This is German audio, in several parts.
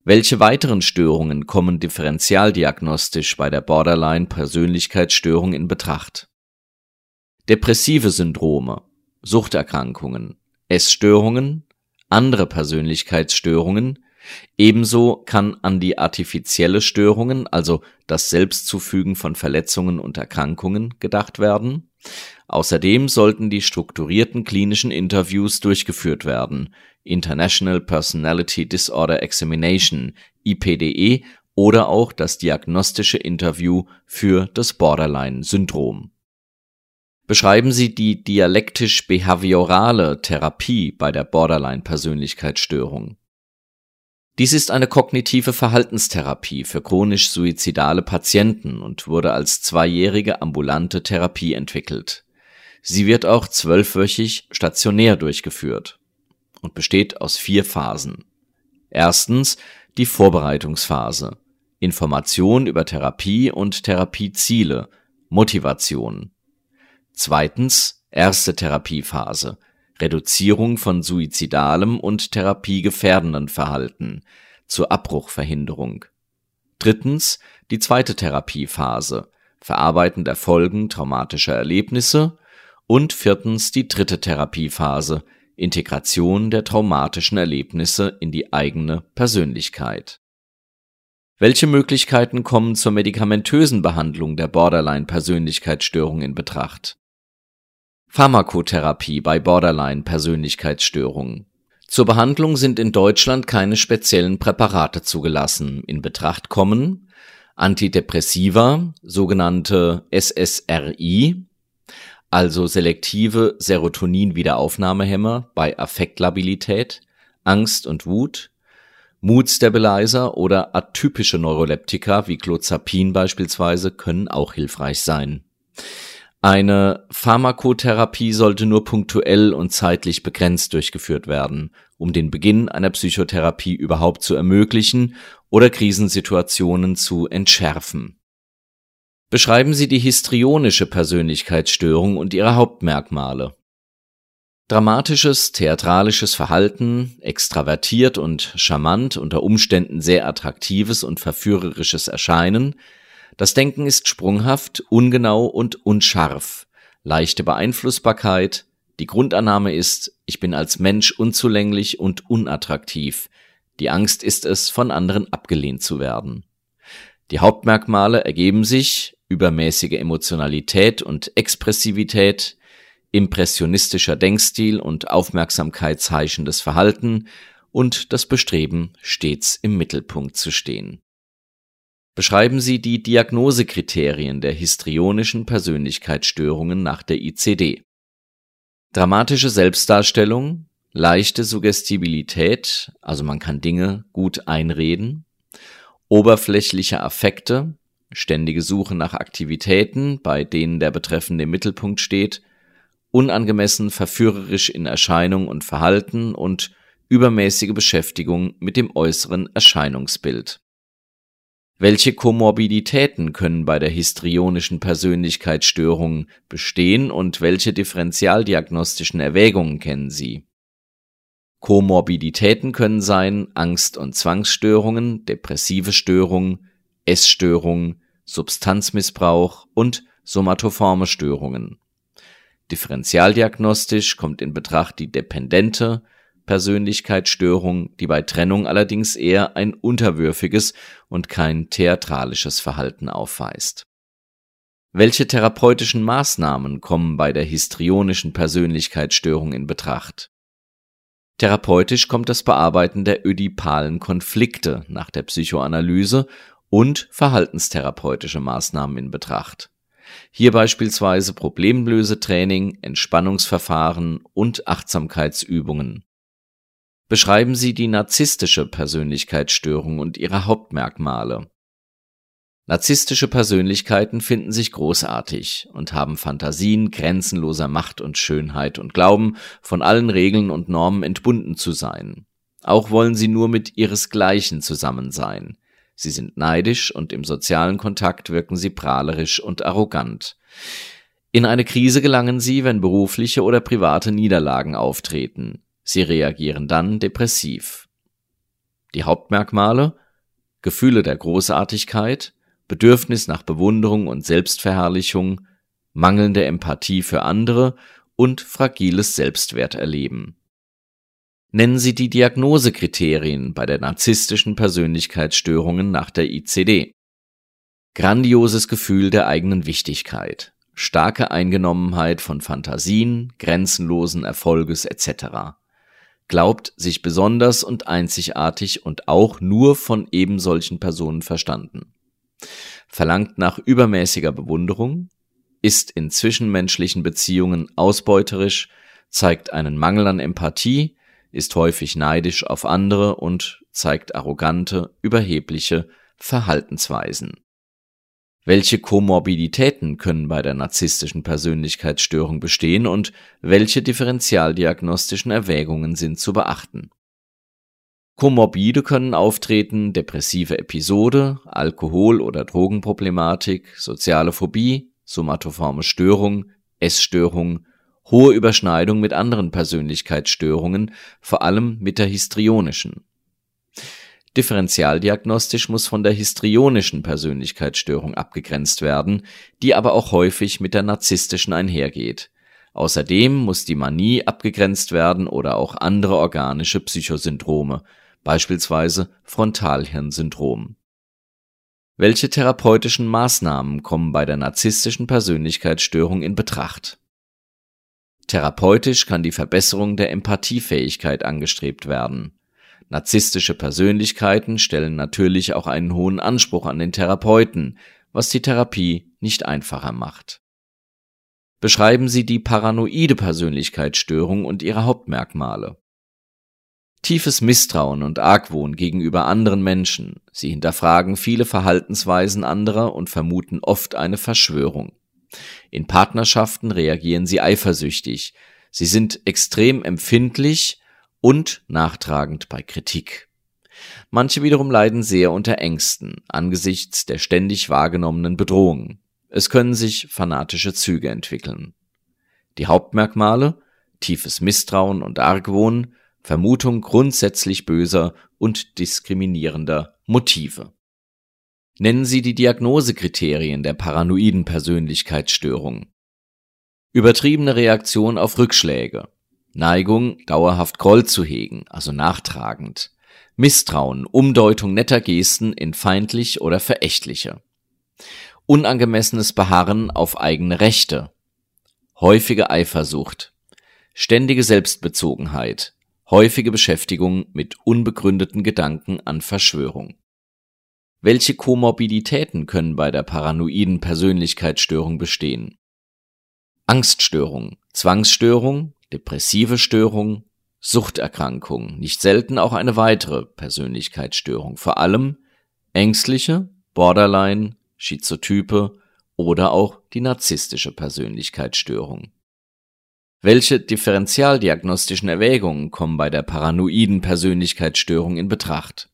Welche weiteren Störungen kommen differentialdiagnostisch bei der Borderline-Persönlichkeitsstörung in Betracht? Depressive Syndrome, Suchterkrankungen, Essstörungen, andere Persönlichkeitsstörungen. Ebenso kann an die artifizielle Störungen, also das Selbstzufügen von Verletzungen und Erkrankungen, gedacht werden. Außerdem sollten die strukturierten klinischen Interviews durchgeführt werden, International Personality Disorder Examination, IPDE, oder auch das diagnostische Interview für das Borderline-Syndrom. Beschreiben Sie die dialektisch-behaviorale Therapie bei der Borderline-Persönlichkeitsstörung. Dies ist eine kognitive Verhaltenstherapie für chronisch suizidale Patienten und wurde als 2-jährige ambulante Therapie entwickelt. Sie wird auch 12-wöchig stationär durchgeführt und besteht aus 4 Phasen. Erstens die Vorbereitungsphase, Information über Therapie und Therapieziele, Motivation. Zweitens erste Therapiephase, Reduzierung von suizidalem und therapiegefährdendem Verhalten zur Abbruchverhinderung. Drittens die zweite Therapiephase, Verarbeiten der Folgen traumatischer Erlebnisse. Und viertens die dritte Therapiephase, Integration der traumatischen Erlebnisse in die eigene Persönlichkeit. Welche Möglichkeiten kommen zur medikamentösen Behandlung der Borderline-Persönlichkeitsstörung in Betracht? Pharmakotherapie bei Borderline-Persönlichkeitsstörungen. Zur Behandlung sind in Deutschland keine speziellen Präparate zugelassen. In Betracht kommen Antidepressiva, sogenannte SSRI, also selektive Serotonin-Wiederaufnahmehemmer bei Affektlabilität, Angst und Wut, Mood-Stabilizer oder atypische Neuroleptika wie Clozapin beispielsweise können auch hilfreich sein. Eine Pharmakotherapie sollte nur punktuell und zeitlich begrenzt durchgeführt werden, um den Beginn einer Psychotherapie überhaupt zu ermöglichen oder Krisensituationen zu entschärfen. Beschreiben Sie die histrionische Persönlichkeitsstörung und ihre Hauptmerkmale. Dramatisches, theatralisches Verhalten, extravertiert und charmant, unter Umständen sehr attraktives und verführerisches Erscheinen. Das Denken ist sprunghaft, ungenau und unscharf, leichte Beeinflussbarkeit. Die Grundannahme ist, ich bin als Mensch unzulänglich und unattraktiv. Die Angst ist es, von anderen abgelehnt zu werden. Die Hauptmerkmale ergeben sich: übermäßige Emotionalität und Expressivität, impressionistischer Denkstil und aufmerksamkeitsheischendes Verhalten und das Bestreben, stets im Mittelpunkt zu stehen. Beschreiben Sie die Diagnosekriterien der histrionischen Persönlichkeitsstörungen nach der ICD. Dramatische Selbstdarstellung, leichte Suggestibilität, also man kann Dinge gut einreden, oberflächliche Affekte, ständige Suche nach Aktivitäten, bei denen der Betreffende im Mittelpunkt steht, unangemessen verführerisch in Erscheinung und Verhalten und übermäßige Beschäftigung mit dem äußeren Erscheinungsbild. Welche Komorbiditäten können bei der histrionischen Persönlichkeitsstörung bestehen und welche differentialdiagnostischen Erwägungen kennen Sie? Komorbiditäten können sein Angst- und Zwangsstörungen, depressive Störungen, Essstörungen, Substanzmissbrauch und somatoforme Störungen. Differentialdiagnostisch kommt in Betracht die dependente Persönlichkeitsstörung, die bei Trennung allerdings eher ein unterwürfiges und kein theatralisches Verhalten aufweist. Welche therapeutischen Maßnahmen kommen bei der histrionischen Persönlichkeitsstörung in Betracht? Therapeutisch kommt das Bearbeiten der ödipalen Konflikte nach der Psychoanalyse und verhaltenstherapeutische Maßnahmen in Betracht. Hier beispielsweise Problemlösetraining, Entspannungsverfahren und Achtsamkeitsübungen. Beschreiben Sie die narzisstische Persönlichkeitsstörung und ihre Hauptmerkmale. Narzisstische Persönlichkeiten finden sich großartig und haben Fantasien grenzenloser Macht und Schönheit und glauben, von allen Regeln und Normen entbunden zu sein. Auch wollen sie nur mit ihresgleichen zusammen sein. Sie sind neidisch und im sozialen Kontakt wirken sie prahlerisch und arrogant. In eine Krise gelangen sie, wenn berufliche oder private Niederlagen auftreten. Sie reagieren dann depressiv. Die Hauptmerkmale: Gefühle der Großartigkeit, Bedürfnis nach Bewunderung und Selbstverherrlichung, mangelnde Empathie für andere und fragiles Selbstwerterleben. Nennen Sie die Diagnosekriterien bei der narzisstischen Persönlichkeitsstörungen nach der ICD. Grandioses Gefühl der eigenen Wichtigkeit, starke Eingenommenheit von Fantasien, grenzenlosen Erfolges etc. Glaubt sich besonders und einzigartig und auch nur von eben solchen Personen verstanden. Verlangt nach übermäßiger Bewunderung, ist in zwischenmenschlichen Beziehungen ausbeuterisch, zeigt einen Mangel an Empathie, ist häufig neidisch auf andere und zeigt arrogante, überhebliche Verhaltensweisen. Welche Komorbiditäten können bei der narzisstischen Persönlichkeitsstörung bestehen und welche differentialdiagnostischen Erwägungen sind zu beachten? Komorbide können auftreten: depressive Episode, Alkohol- oder Drogenproblematik, soziale Phobie, somatoforme Störung, Essstörung, hohe Überschneidung mit anderen Persönlichkeitsstörungen, vor allem mit der histrionischen. Differentialdiagnostisch muss von der histrionischen Persönlichkeitsstörung abgegrenzt werden, die aber auch häufig mit der narzisstischen einhergeht. Außerdem muss die Manie abgegrenzt werden oder auch andere organische Psychosyndrome, beispielsweise Frontalhirnsyndrom. Welche therapeutischen Maßnahmen kommen bei der narzisstischen Persönlichkeitsstörung in Betracht? Therapeutisch kann die Verbesserung der Empathiefähigkeit angestrebt werden. Narzisstische Persönlichkeiten stellen natürlich auch einen hohen Anspruch an den Therapeuten, was die Therapie nicht einfacher macht. Beschreiben Sie die paranoide Persönlichkeitsstörung und ihre Hauptmerkmale. Tiefes Misstrauen und Argwohn gegenüber anderen Menschen. Sie hinterfragen viele Verhaltensweisen anderer und vermuten oft eine Verschwörung. In Partnerschaften reagieren sie eifersüchtig. Sie sind extrem empfindlich und nachtragend bei Kritik. Manche wiederum leiden sehr unter Ängsten angesichts der ständig wahrgenommenen Bedrohung. Es können sich fanatische Züge entwickeln. Die Hauptmerkmale: tiefes Misstrauen und Argwohn, Vermutung grundsätzlich böser und diskriminierender Motive. Nennen Sie die Diagnosekriterien der paranoiden Persönlichkeitsstörung. Übertriebene Reaktion auf Rückschläge, Neigung, dauerhaft Groll zu hegen, also nachtragend, Misstrauen, Umdeutung netter Gesten in feindlich oder verächtliche, unangemessenes Beharren auf eigene Rechte, häufige Eifersucht, ständige Selbstbezogenheit, häufige Beschäftigung mit unbegründeten Gedanken an Verschwörung. Welche Komorbiditäten können bei der paranoiden Persönlichkeitsstörung bestehen? Angststörung, Zwangsstörung, depressive Störung, Suchterkrankung, nicht selten auch eine weitere Persönlichkeitsstörung, vor allem ängstliche, Borderline, Schizotype oder auch die narzisstische Persönlichkeitsstörung. Welche differentialdiagnostischen Erwägungen kommen bei der paranoiden Persönlichkeitsstörung in Betracht?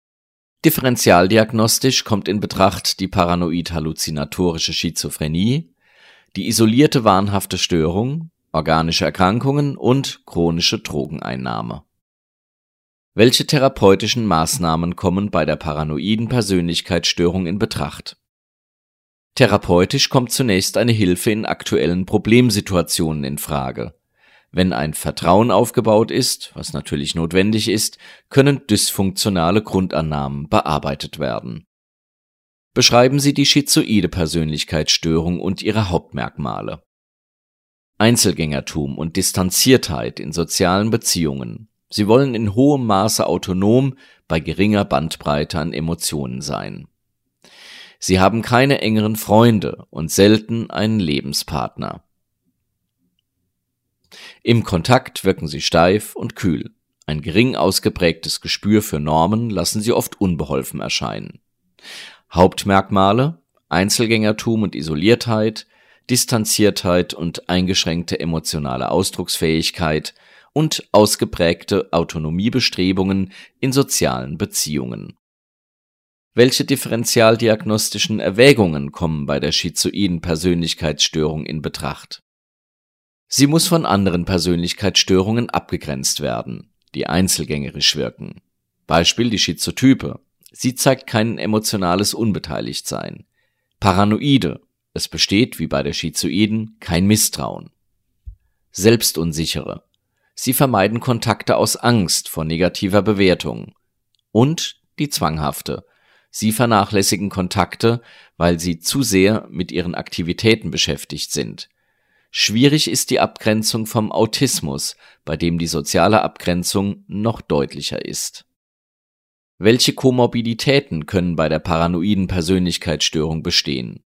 Differentialdiagnostisch kommt in Betracht die paranoid-halluzinatorische Schizophrenie, die isolierte wahnhafte Störung, organische Erkrankungen und chronische Drogeneinnahme. Welche therapeutischen Maßnahmen kommen bei der paranoiden Persönlichkeitsstörung in Betracht? Therapeutisch kommt zunächst eine Hilfe in aktuellen Problemsituationen in Frage. Wenn ein Vertrauen aufgebaut ist, was natürlich notwendig ist, können dysfunktionale Grundannahmen bearbeitet werden. Beschreiben Sie die schizoide Persönlichkeitsstörung und ihre Hauptmerkmale. Einzelgängertum und Distanziertheit in sozialen Beziehungen. Sie wollen in hohem Maße autonom bei geringer Bandbreite an Emotionen sein. Sie haben keine engeren Freunde und selten einen Lebenspartner. Im Kontakt wirken sie steif und kühl. Ein gering ausgeprägtes Gespür für Normen lassen sie oft unbeholfen erscheinen. Hauptmerkmale: Einzelgängertum und Isoliertheit, Distanziertheit und eingeschränkte emotionale Ausdrucksfähigkeit und ausgeprägte Autonomiebestrebungen in sozialen Beziehungen. Welche differentialdiagnostischen Erwägungen kommen bei der schizoiden Persönlichkeitsstörung in Betracht? Sie muss von anderen Persönlichkeitsstörungen abgegrenzt werden, die einzelgängerisch wirken. Beispiel die Schizotype. Sie zeigt kein emotionales Unbeteiligtsein. Paranoide. Es besteht, wie bei der Schizoiden, kein Misstrauen. Selbstunsichere. Sie vermeiden Kontakte aus Angst vor negativer Bewertung. Und die Zwanghafte. Sie vernachlässigen Kontakte, weil sie zu sehr mit ihren Aktivitäten beschäftigt sind. Schwierig ist die Abgrenzung vom Autismus, bei dem die soziale Abgrenzung noch deutlicher ist. Welche Komorbiditäten können bei der paranoiden Persönlichkeitsstörung bestehen?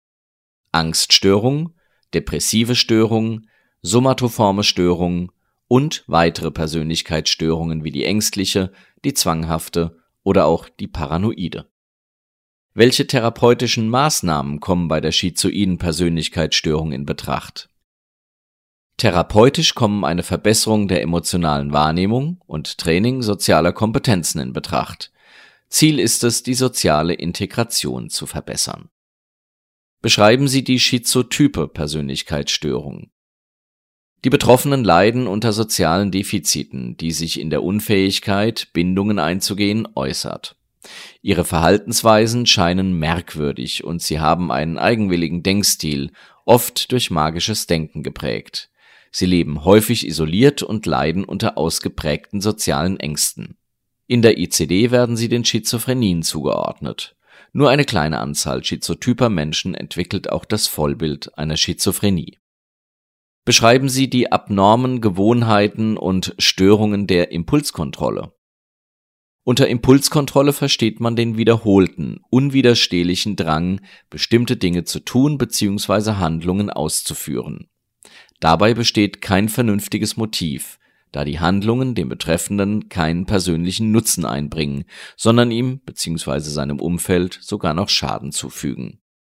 Angststörung, depressive Störung, somatoforme Störung und weitere Persönlichkeitsstörungen wie die ängstliche, die zwanghafte oder auch die paranoide. Welche therapeutischen Maßnahmen kommen bei der schizoiden Persönlichkeitsstörung in Betracht? Therapeutisch kommen eine Verbesserung der emotionalen Wahrnehmung und Training sozialer Kompetenzen in Betracht. Ziel ist es, die soziale Integration zu verbessern. Beschreiben Sie die schizotype Persönlichkeitsstörung. Die Betroffenen leiden unter sozialen Defiziten, die sich in der Unfähigkeit, Bindungen einzugehen, äußert. Ihre Verhaltensweisen scheinen merkwürdig und sie haben einen eigenwilligen Denkstil, oft durch magisches Denken geprägt. Sie leben häufig isoliert und leiden unter ausgeprägten sozialen Ängsten. In der ICD werden sie den Schizophrenien zugeordnet. Nur eine kleine Anzahl schizotyper Menschen entwickelt auch das Vollbild einer Schizophrenie. Beschreiben Sie die abnormen Gewohnheiten und Störungen der Impulskontrolle. Unter Impulskontrolle versteht man den wiederholten, unwiderstehlichen Drang, bestimmte Dinge zu tun bzw. Handlungen auszuführen. Dabei besteht kein vernünftiges Motiv, da die Handlungen dem Betreffenden keinen persönlichen Nutzen einbringen, sondern ihm bzw. seinem Umfeld sogar noch Schaden zufügen.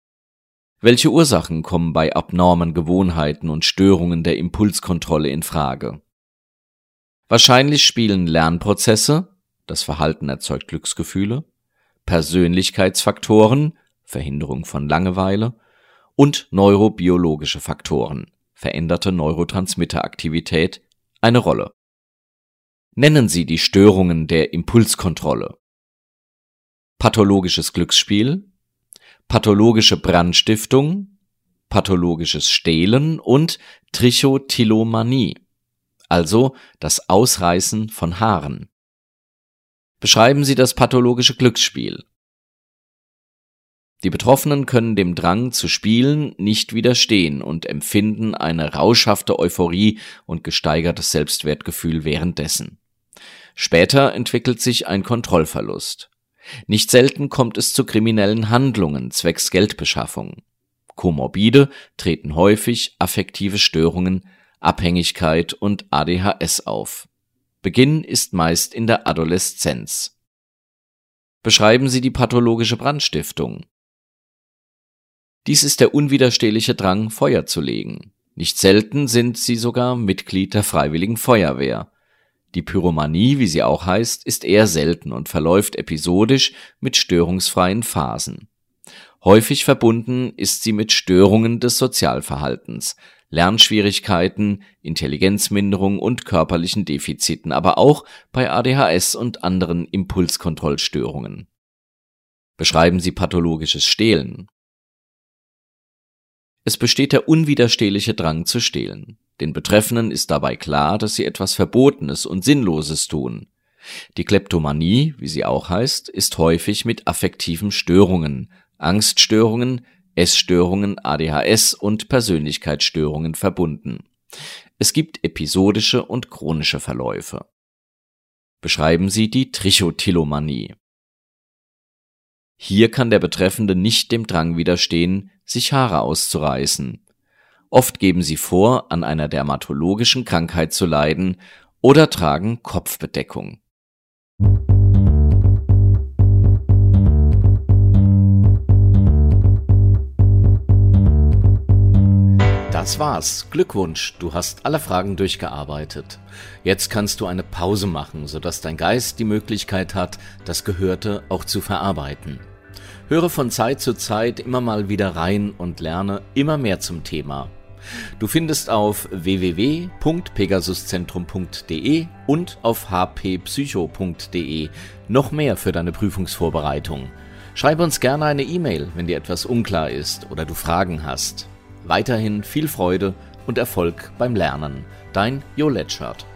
Welche Ursachen kommen bei abnormen Gewohnheiten und Störungen der Impulskontrolle in Frage? Wahrscheinlich spielen Lernprozesse, das Verhalten erzeugt Glücksgefühle, Persönlichkeitsfaktoren, Verhinderung von Langeweile und neurobiologische Faktoren, veränderte Neurotransmitteraktivität, eine Rolle. Nennen Sie die Störungen der Impulskontrolle. Pathologisches Glücksspiel, pathologische Brandstiftung, pathologisches Stehlen und Trichotillomanie, also das Ausreißen von Haaren. Beschreiben Sie das pathologische Glücksspiel. Die Betroffenen können dem Drang zu spielen nicht widerstehen und empfinden eine rauschhafte Euphorie und gesteigertes Selbstwertgefühl währenddessen. Später entwickelt sich ein Kontrollverlust. Nicht selten kommt es zu kriminellen Handlungen zwecks Geldbeschaffung. Komorbide treten häufig affektive Störungen, Abhängigkeit und ADHS auf. Beginn ist meist in der Adoleszenz. Beschreiben Sie die pathologische Brandstiftung. Dies ist der unwiderstehliche Drang, Feuer zu legen. Nicht selten sind sie sogar Mitglied der Freiwilligen Feuerwehr. Die Pyromanie, wie sie auch heißt, ist eher selten und verläuft episodisch mit störungsfreien Phasen. Häufig verbunden ist sie mit Störungen des Sozialverhaltens, Lernschwierigkeiten, Intelligenzminderung und körperlichen Defiziten, aber auch bei ADHS und anderen Impulskontrollstörungen. Beschreiben Sie pathologisches Stehlen. Es besteht der unwiderstehliche Drang zu stehlen. Den Betreffenden ist dabei klar, dass sie etwas Verbotenes und Sinnloses tun. Die Kleptomanie, wie sie auch heißt, ist häufig mit affektiven Störungen, Angststörungen, Essstörungen, ADHS und Persönlichkeitsstörungen verbunden. Es gibt episodische und chronische Verläufe. Beschreiben Sie die Trichotillomanie. Hier kann der Betreffende nicht dem Drang widerstehen, sich Haare auszureißen. Oft geben sie vor, an einer dermatologischen Krankheit zu leiden oder tragen Kopfbedeckung. Das war's. Glückwunsch, du hast alle Fragen durchgearbeitet. Jetzt kannst du eine Pause machen, sodass dein Geist die Möglichkeit hat, das Gehörte auch zu verarbeiten. Höre von Zeit zu Zeit immer mal wieder rein und lerne immer mehr zum Thema. Du findest auf www.pegasuszentrum.de und auf hppsycho.de noch mehr für deine Prüfungsvorbereitung. Schreibe uns gerne eine E-Mail, wenn dir etwas unklar ist oder du Fragen hast. Weiterhin viel Freude und Erfolg beim Lernen. Dein Jo Letschert.